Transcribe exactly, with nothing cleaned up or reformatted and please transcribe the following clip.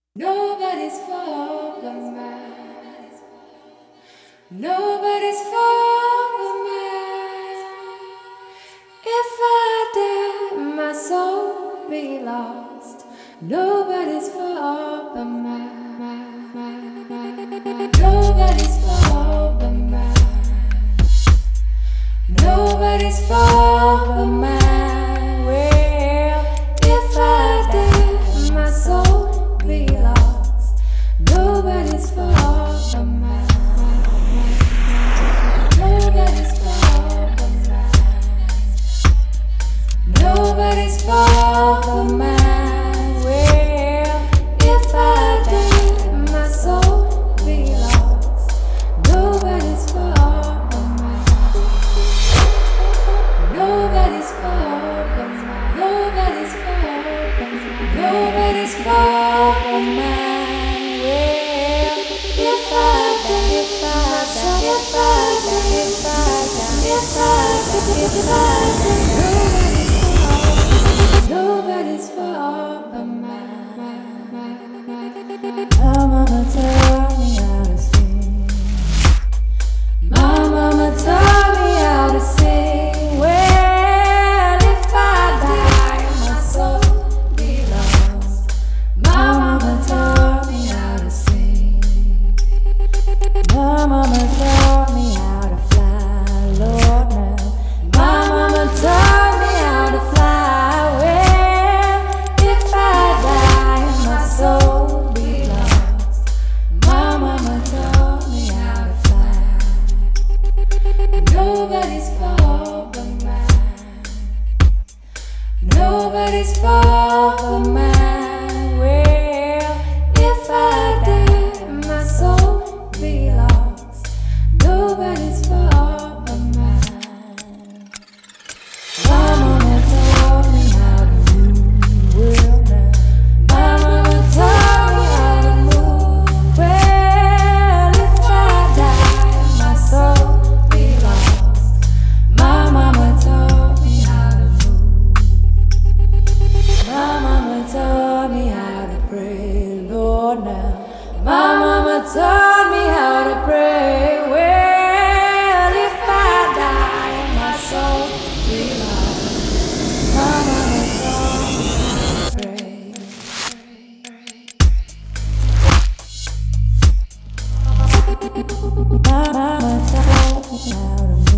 Nobody's fault but mine. Nobody's fault but mine. If I die, my soul be lost. Nobody's fault but mine. Nobody's fault but mine. Nobody's fault but mine. Well, if I die, my soul be lost. Nobody's fault but mine. Nobody's fault but mine. Nobody's fault but mine. Well, if I die, my soul be lost. Nobody's fault but mine. Nobody's fault but mine. Nobody's fault but mine. Nobody's fault but mine. Well, if I die, if I die, if I die, if I die, if I die, if I die, nobody's fault but mine. My mama taught me how to sing. My mama taught me how to sing. Well, if I die, my soul be lost. My mama taught me how to sing. My mama taught me how to fly, Lord now. My mama taught me how to fly. Well, if I die, my soul be lost. My mama taught me how to fly. Nobody's fault but mine. Nobody's fault but mine. Well, if I die, my soul be lost. Nobody's fault but mine. My mama taught me how to move well now. My mama taught me how to move well. If I die, my soul be lost. My mama taught me how to move. My mama taught me how to pray, Lord now. My mama taught me how to pray. Well, if I die, my soul be lost. My mama taught me how to pray. My mama taught me how to